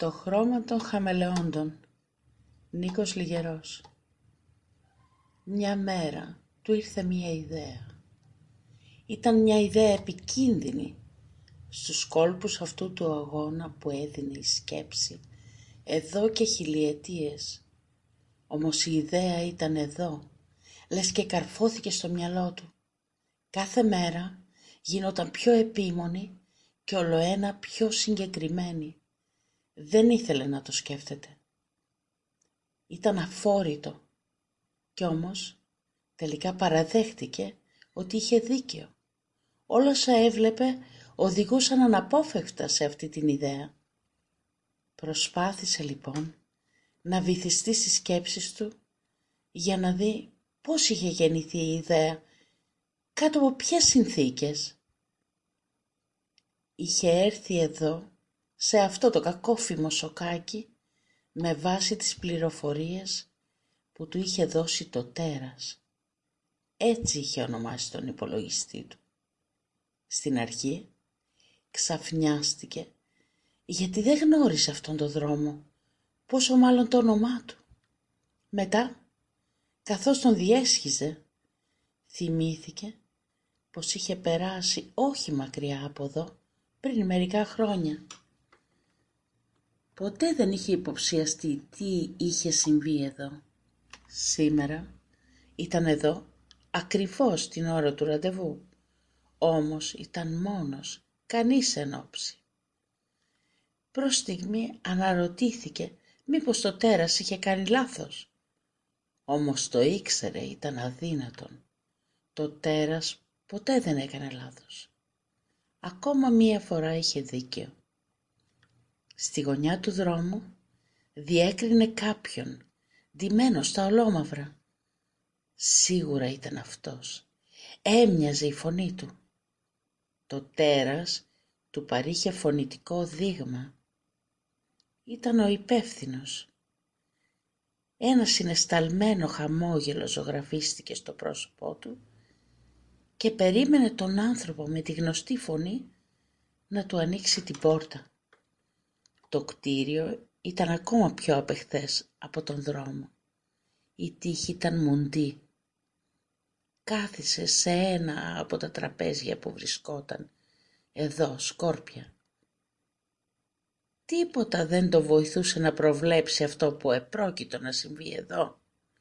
Το χρώμα των χαμελεόντων. Νίκος Λιγερός. Μια μέρα του ήρθε μια ιδέα. Ήταν μια ιδέα επικίνδυνη στους κόλπους αυτού του αγώνα που έδινε η σκέψη εδώ και χιλιετίες. Όμως η ιδέα ήταν εδώ, λες και καρφώθηκε στο μυαλό του. Κάθε μέρα γινόταν πιο επίμονη και ολοένα πιο συγκεκριμένη. Δεν ήθελε να το σκέφτεται. Ήταν αφόρητο κι όμως τελικά παραδέχτηκε ότι είχε δίκιο. Όλα όσα έβλεπε οδηγούσαν αναπόφευκτα σε αυτή την ιδέα. Προσπάθησε λοιπόν να βυθιστεί στις σκέψεις του για να δει πώς είχε γεννηθεί η ιδέα, κάτω από ποιες συνθήκες. Είχε έρθει εδώ, σε αυτό το κακόφημο σοκάκι, με βάση τις πληροφορίες που του είχε δώσει το τέρας. Έτσι είχε ονομάσει τον υπολογιστή του. Στην αρχή ξαφνιάστηκε γιατί δεν γνώρισε αυτόν τον δρόμο, πόσο μάλλον το όνομά του. Μετά, καθώς τον διέσχιζε, θυμήθηκε πως είχε περάσει όχι μακριά από εδώ πριν μερικά χρόνια. Ποτέ δεν είχε υποψιαστεί τι είχε συμβεί εδώ. Σήμερα ήταν εδώ ακριβώς την ώρα του ραντεβού, όμως ήταν μόνος, κανείς εν όψη. Προς στιγμή αναρωτήθηκε μήπως το τέρας είχε κάνει λάθος. Όμως το ήξερε, ήταν αδύνατον. Το τέρας ποτέ δεν έκανε λάθος. Ακόμα μία φορά είχε δίκιο. Στη γωνιά του δρόμου διέκρινε κάποιον, ντυμένο στα ολόμαυρα. Σίγουρα ήταν αυτός. Έμοιαζε η φωνή του. Το τέρας του παρήχε φωνητικό δείγμα. Ήταν ο υπεύθυνος. Ένα συναισθαλμένο χαμόγελο ζωγραφίστηκε στο πρόσωπό του και περίμενε τον άνθρωπο με τη γνωστή φωνή να του ανοίξει την πόρτα. Το κτίριο ήταν ακόμα πιο απεχθές από τον δρόμο. Η τύχη ήταν μουντή. Κάθισε σε ένα από τα τραπέζια που βρισκόταν εδώ σκόρπια. Τίποτα δεν το βοηθούσε να προβλέψει αυτό που επρόκειτο να συμβεί εδώ.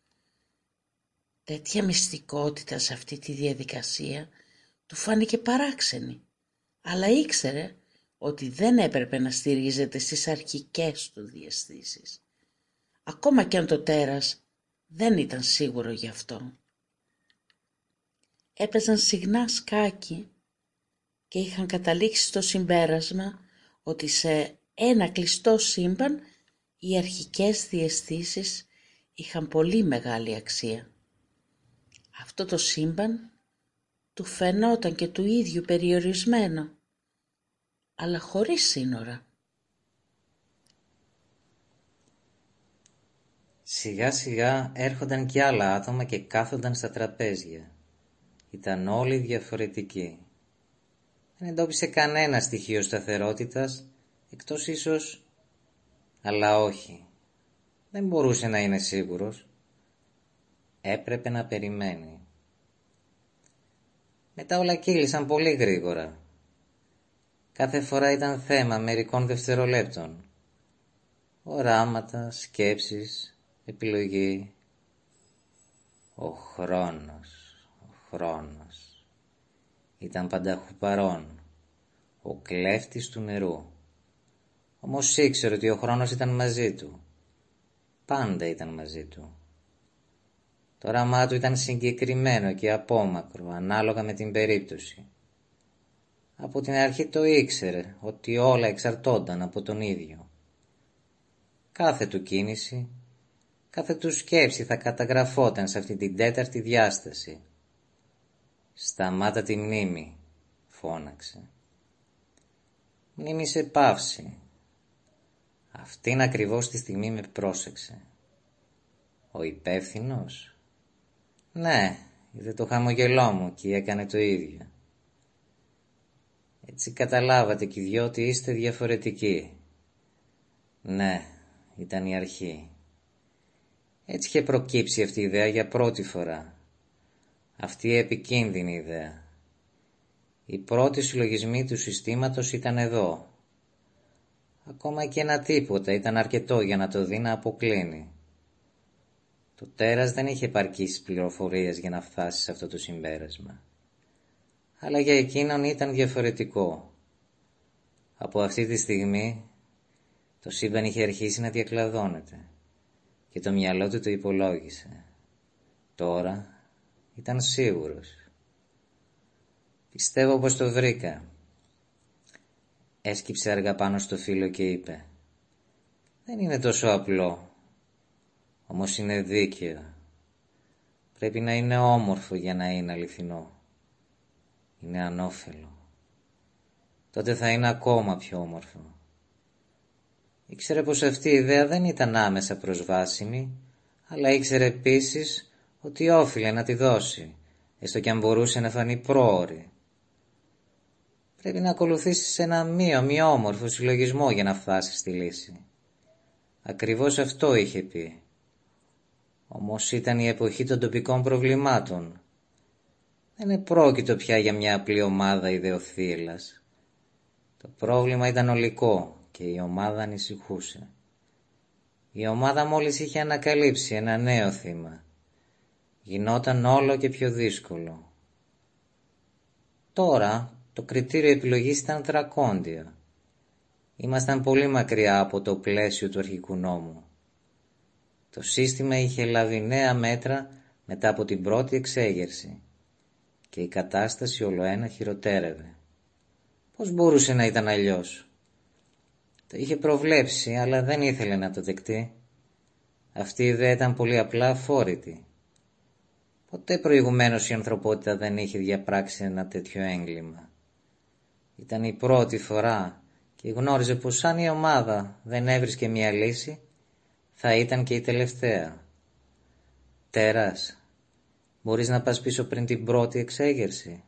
Τέτοια μυστικότητα σε αυτή τη διαδικασία του φάνηκε παράξενη, αλλά ήξερε ότι δεν έπρεπε να στηρίζεται στις αρχικές του διαισθήσεις, ακόμα κι αν το τέρας δεν ήταν σίγουρο γι' αυτό. Έπαιζαν συχνά σκάκι και είχαν καταλήξει στο συμπέρασμα ότι σε ένα κλειστό σύμπαν οι αρχικές διαισθήσεις είχαν πολύ μεγάλη αξία. Αυτό το σύμπαν του φαινόταν και του ίδιου περιορισμένο, αλλά χωρίς σύνορα. Σιγά σιγά έρχονταν κι άλλα άτομα και κάθονταν στα τραπέζια. Ήταν όλοι διαφορετικοί. Δεν εντόπισε κανένα στοιχείο σταθερότητας, εκτός ίσως... Αλλά όχι. Δεν μπορούσε να είναι σίγουρος. Έπρεπε να περιμένει. Μετά όλα κύλησαν πολύ γρήγορα. Κάθε φορά ήταν θέμα μερικών δευτερολέπτων. Οράματα, σκέψεις, επιλογή. Ο χρόνος ήταν πανταχού παρόν, ο κλέφτης του νερού. Όμως ήξερε ότι ο χρόνος ήταν μαζί του. Πάντα ήταν μαζί του. Το όραμά του ήταν συγκεκριμένο και απόμακρο, ανάλογα με την περίπτωση. Από την αρχή το ήξερε ότι όλα εξαρτώνταν από τον ίδιο. Κάθε του κίνηση, κάθε του σκέψη θα καταγραφόταν σε αυτή την τέταρτη διάσταση. «Σταμάτα τη μνήμη», φώναξε. Μνήμη σε παύση. Αυτήν ακριβώς τη στιγμή με πρόσεξε. Ο υπεύθυνος? Ναι, είδε το χαμογελό μου και έκανε το ίδιο. Έτσι καταλάβατε κι οι δυο ότι είστε διαφορετικοί. Ναι, ήταν η αρχή. Έτσι είχε προκύψει αυτή η ιδέα για πρώτη φορά. Αυτή η επικίνδυνη ιδέα. Οι πρώτοι συλλογισμοί του συστήματος ήταν εδώ. Ακόμα και ένα τίποτα ήταν αρκετό για να το δει να αποκλίνει. Το τέρας δεν είχε επαρκείς πληροφορίες για να φτάσει σε αυτό το συμπέρασμα. Αλλά για εκείνον ήταν διαφορετικό. Από αυτή τη στιγμή το σύμπαν είχε αρχίσει να διακλαδώνεται και το μυαλό του το υπολόγισε. Τώρα ήταν σίγουρος. Πιστεύω πως το βρήκα. Έσκυψε αργά πάνω στο φύλλο και είπε: δεν είναι τόσο απλό, όμως είναι δίκαιο. Πρέπει να είναι όμορφο για να είναι αληθινό. Είναι ανώφελο. Τότε θα είναι ακόμα πιο όμορφο. Ήξερε πως αυτή η ιδέα δεν ήταν άμεσα προσβάσιμη, αλλά ήξερε επίσης ότι όφιλε να τη δώσει, έστω κι αν μπορούσε να φανεί πρόωρη. Πρέπει να ακολουθήσεις ένα μη όμορφο συλλογισμό για να φτάσεις στη λύση. Ακριβώς αυτό είχε πει. Όμως ήταν η εποχή των τοπικών προβλημάτων. Δεν επρόκειτο πια για μια απλή ομάδα ιδεοθύελλας. Το πρόβλημα ήταν ολικό και η ομάδα ανησυχούσε. Η ομάδα μόλις είχε ανακαλύψει ένα νέο θύμα. Γινόταν όλο και πιο δύσκολο. Τώρα το κριτήριο επιλογής ήταν δρακόντιο. Ήμασταν πολύ μακριά από το πλαίσιο του αρχικού νόμου. Το σύστημα είχε λάβει νέα μέτρα μετά από την πρώτη εξέγερση και η κατάσταση ολοένα χειροτέρευε. Πώς μπορούσε να ήταν αλλιώς? Το είχε προβλέψει, αλλά δεν ήθελε να το δεκτεί. Αυτή η ιδέα ήταν πολύ απλά αφόρητη. Ποτέ προηγουμένως η ανθρωπότητα δεν είχε διαπράξει ένα τέτοιο έγκλημα. Ήταν η πρώτη φορά και γνώριζε πως αν η ομάδα δεν έβρισκε μια λύση, θα ήταν και η τελευταία. Τέρας, μπορείς να πας πίσω πριν την πρώτη εξέγερση?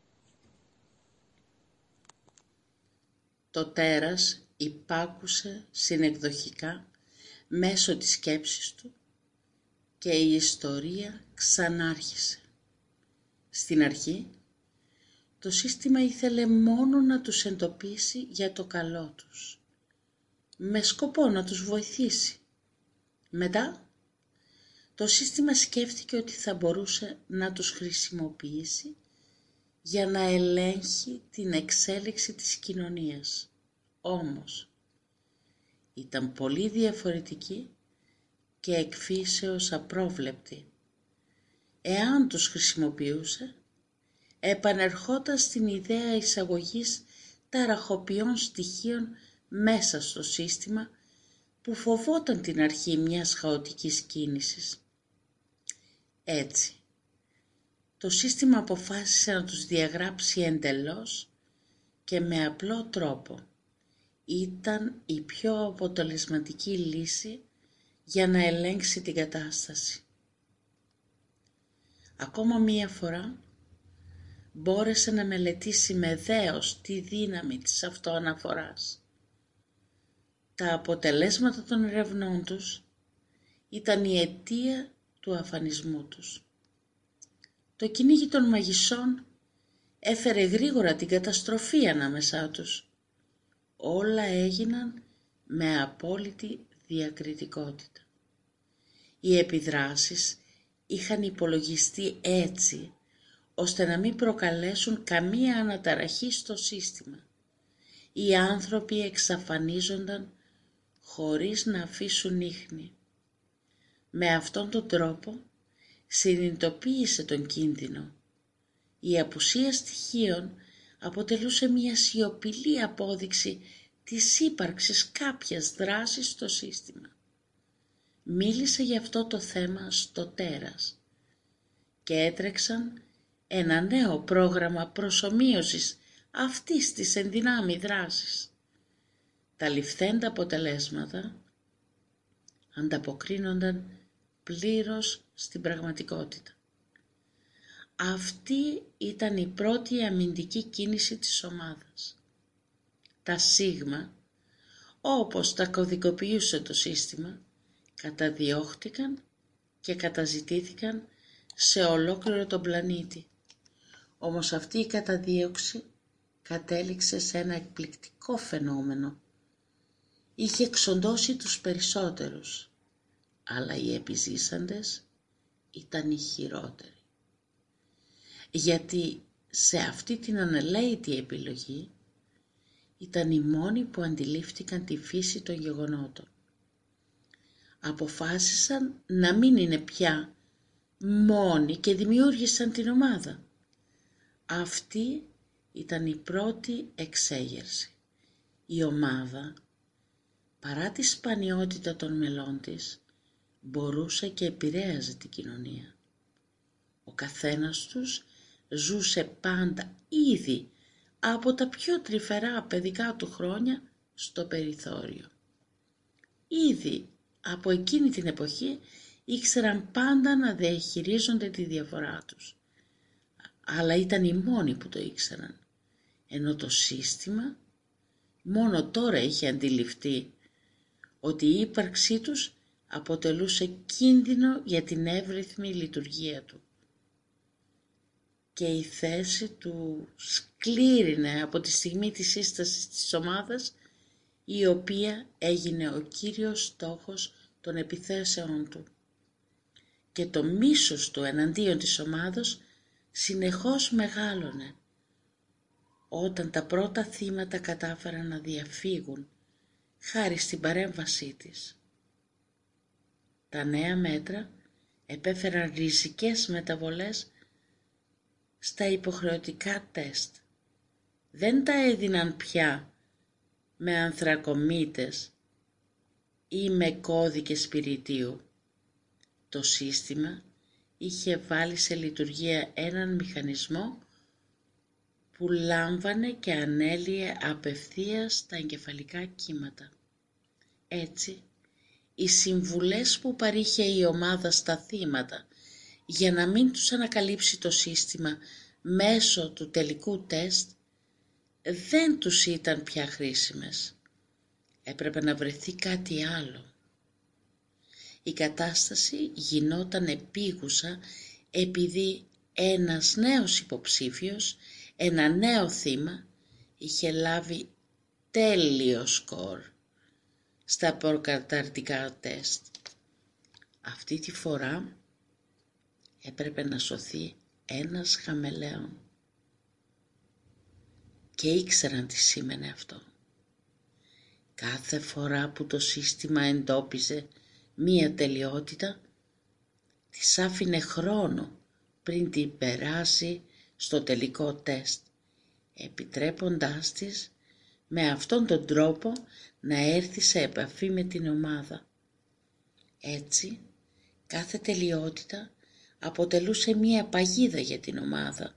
Το τέρας υπάκουσε συνεκδοχικά μέσω της σκέψης του και η ιστορία ξανάρχισε. Στην αρχή, το σύστημα ήθελε μόνο να τους εντοπίσει για το καλό τους, με σκοπό να τους βοηθήσει. Μετά, το σύστημα σκέφτηκε ότι θα μπορούσε να τους χρησιμοποιήσει για να ελέγχει την εξέλιξη της κοινωνίας. Όμως, ήταν πολύ διαφορετική και εκφύσεως απρόβλεπτη. Εάν τους χρησιμοποιούσε, επανερχόταν στην ιδέα εισαγωγής ταραχοποιών στοιχείων μέσα στο σύστημα που φοβόταν την αρχή μιας χαοτικής κίνησης. Έτσι, το σύστημα αποφάσισε να τους διαγράψει εντελώς και με απλό τρόπο. Ήταν η πιο αποτελεσματική λύση για να ελέγξει την κατάσταση. Ακόμα μία φορά μπόρεσε να μελετήσει με δέος τη δύναμη της αυτοαναφοράς. Τα αποτελέσματα των ερευνών τους ήταν η αιτία του αφανισμού τους. Το κυνήγι των μαγισσών έφερε γρήγορα την καταστροφή ανάμεσά τους. Όλα έγιναν με απόλυτη διακριτικότητα. Οι επιδράσεις είχαν υπολογιστεί έτσι, ώστε να μην προκαλέσουν καμία αναταραχή στο σύστημα. Οι άνθρωποι εξαφανίζονταν χωρίς να αφήσουν ίχνη. Με αυτόν τον τρόπο συνειδητοποίησε τον κίνδυνο. Η απουσία στοιχείων αποτελούσε μια σιωπηλή απόδειξη της ύπαρξης κάποιας δράσης στο σύστημα. Μίλησε για αυτό το θέμα στο τέρας και έτρεξαν ένα νέο πρόγραμμα προσομοίωσης αυτής της ενδυνάμει δράσης. Τα ληφθέντα αποτελέσματα ανταποκρίνονταν πλήρως στην πραγματικότητα. Αυτή ήταν η πρώτη αμυντική κίνηση της ομάδας. Τα Σίγμα, όπως τα κωδικοποιούσε το σύστημα, καταδιώχτηκαν και καταζητήθηκαν σε ολόκληρο τον πλανήτη. Όμως αυτή η καταδίωξη κατέληξε σε ένα εκπληκτικό φαινόμενο. Είχε εξοντώσει τους περισσότερους, αλλά οι επιζήσαντες ήταν οι χειρότεροι. Γιατί σε αυτή την ανελαίητη επιλογή ήταν οι μόνοι που αντιλήφθηκαν τη φύση των γεγονότων. Αποφάσισαν να μην είναι πια μόνοι και δημιούργησαν την ομάδα. Αυτή ήταν η πρώτη εξέγερση. Η ομάδα, παρά τη σπανιότητα των μελών της, μπορούσε και επηρέαζε την κοινωνία. Ο καθένας τους ζούσε πάντα ήδη από τα πιο τρυφερά παιδικά του χρόνια στο περιθώριο. Ήδη από εκείνη την εποχή ήξεραν πάντα να διαχειρίζονται τη διαφορά τους. Αλλά ήταν οι μόνοι που το ήξεραν, ενώ το σύστημα μόνο τώρα είχε αντιληφθεί ότι η ύπαρξή τους αποτελούσε κίνδυνο για την εύρυθμη λειτουργία του. Και η θέση του σκλήρινε από τη στιγμή της σύστασης της ομάδας, η οποία έγινε ο κύριος στόχος των επιθέσεων του. Και το μίσος του εναντίον της ομάδος συνεχώς μεγάλωνε, όταν τα πρώτα θύματα κατάφεραν να διαφύγουν χάρη στην παρέμβασή της. Τα νέα μέτρα επέφεραν ριζικές μεταβολές στα υποχρεωτικά τεστ. Δεν τα έδιναν πια με ανθρακομήτες ή με κώδικες σπιριτίου. Το σύστημα είχε βάλει σε λειτουργία έναν μηχανισμό που λάμβανε και ανέλυε απευθείας τα εγκεφαλικά κύματα. Έτσι, οι συμβουλές που παρήχε η ομάδα στα θύματα για να μην τους ανακαλύψει το σύστημα μέσω του τελικού τεστ δεν τους ήταν πια χρήσιμες. Έπρεπε να βρεθεί κάτι άλλο. Η κατάσταση γινόταν επίγουσα επειδή ένας νέος υποψήφιος, ένα νέο θύμα, είχε λάβει τέλειο σκορ στα προκαταρτικά τεστ. Αυτή τη φορά έπρεπε να σωθεί ένας χαμελέον. Και ήξεραν τι σήμαινε αυτό. Κάθε φορά που το σύστημα εντόπιζε μία τελειότητα, της άφηνε χρόνο πριν την περάσει στο τελικό τεστ, επιτρέποντάς της με αυτόν τον τρόπο να έρθει σε επαφή με την ομάδα. Έτσι, κάθε τελειότητα αποτελούσε μία παγίδα για την ομάδα.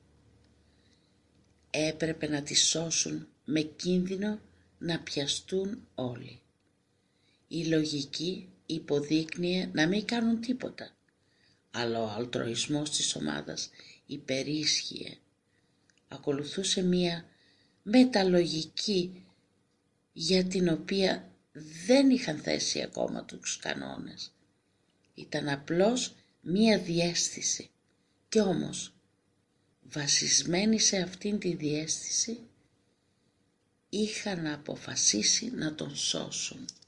Έπρεπε να τη σώσουν με κίνδυνο να πιαστούν όλοι. Η λογική υποδείκνυε να μην κάνουν τίποτα, αλλά ο αλτροισμός της ομάδας υπερίσχυε. Ακολουθούσε μία μεταλογική για την οποία δεν είχαν θέσει ακόμα τους κανόνες. Ήταν απλώς μία διαίσθηση και όμως βασισμένοι σε αυτήν τη διαίσθηση είχαν αποφασίσει να τον σώσουν.